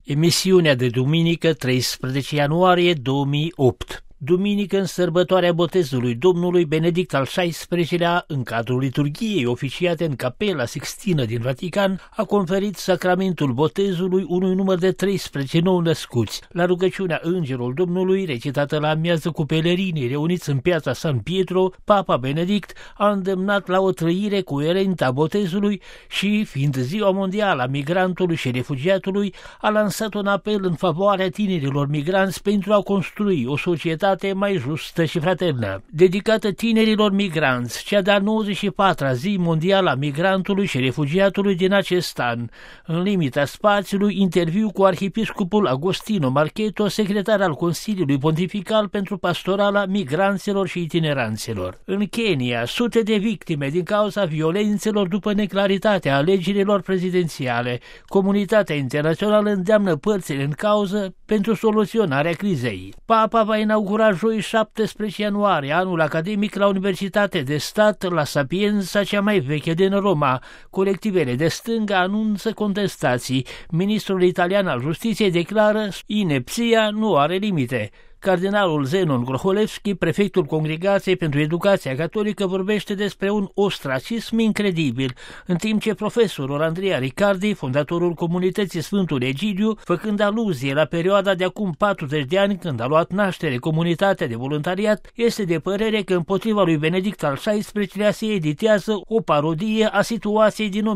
Emisiunea de duminică 13 ianuarie 2008. Duminică în sărbătoarea botezului Domnului Benedict al XVI-lea, în cadrul liturghiei oficiate în Capela Sixtină din Vatican, a conferit sacramentul botezului unui număr de 13 nou născuți. La rugăciunea Îngerul Domnului, recitată la amiază cu pelerinii reuniți în piața San Pietro, Papa Benedict a îndemnat la o trăire coerentă a botezului și, fiind Ziua Mondială a Migrantului și Refugiatului, a lansat un apel în favoarea tinerilor migranți pentru a construi o societate mai justă și fraternă. Dedicată tinerilor migranți, cea de-a 94-a zi mondială a migrantului și refugiatului din acest an. În limita spațiului, interviu cu arhiepiscopul Agostino Marcheto, secretar al Consiliului Pontifical pentru Pastorala Migranților și Itineranților. În Kenya, sute de victime din cauza violențelor după neclaritatea alegerilor prezidențiale. Comunitatea internațională îndeamnă părțile în cauză pentru soluționarea crizei. Papa va inaugura joi 17 ianuarie anul academic la Universitatea de Stat la Sapienza, cea mai veche din Roma. Colectivele de stânga anunță contestații. Ministrul italian al Justiției declară: inepția nu are limite. Cardinalul Zenon Groholevski, prefectul Congregației pentru Educația Catolică, vorbește despre un ostracism incredibil, în timp ce profesorul Andrea Riccardi, fondatorul comunității Sfântul Egidiu, făcând aluzie la perioada de acum 40 de ani când a luat naștere comunitatea de voluntariat, este de părere că împotriva lui Benedict al XVI-lea se editează o parodie a situației din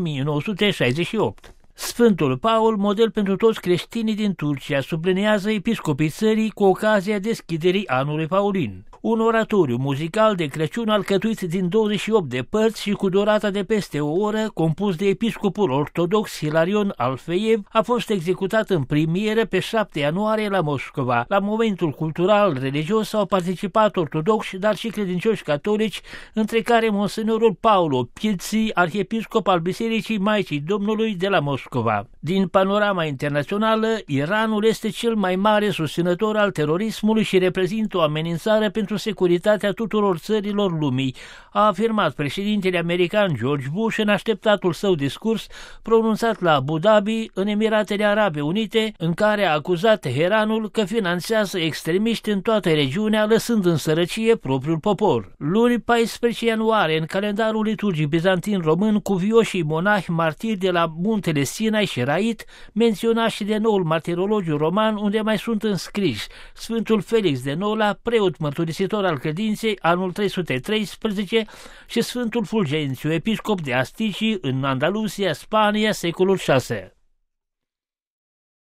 1968. Sfântul Paul, model pentru toți creștinii din Turcia, sublinează episcopii țării cu ocazia deschiderii anului paulin. Un oratoriu muzical de Crăciun alcătuit din 28 de părți și cu durata de peste o oră, compus de episcopul ortodox Hilarion Alfeiev, a fost executat în premieră pe 7 ianuarie la Moscova. La momentul cultural religios au participat ortodoxi, dar și credincioși catolici, între care monsenorul Paulo Pieții, arhiepiscop al Bisericii Maicii Domnului de la Moscova. Din panorama internațională, Iranul este cel mai mare susținător al terorismului și reprezintă o amenințare pentru securitatea tuturor țărilor lumii, a afirmat președintele american George Bush în așteptatul său discurs pronunțat la Abu Dhabi, în Emiratele Arabe Unite, în care a acuzat Teheranul că finanțează extremiști în toată regiunea, lăsând în sărăcie propriul popor. Luni 14 ianuarie, în calendarul liturgic bizantin român, cuvioșii monahi martiri de la muntele Sinai și Rait, menționat și de noul martirologiu roman, unde mai sunt înscriși Sfântul Felix de Nola, preot mărturisitor al credinței, anul 313, și Sfântul Fulgențiu, episcop de Astici în Andalusia, Spania, secolul VI.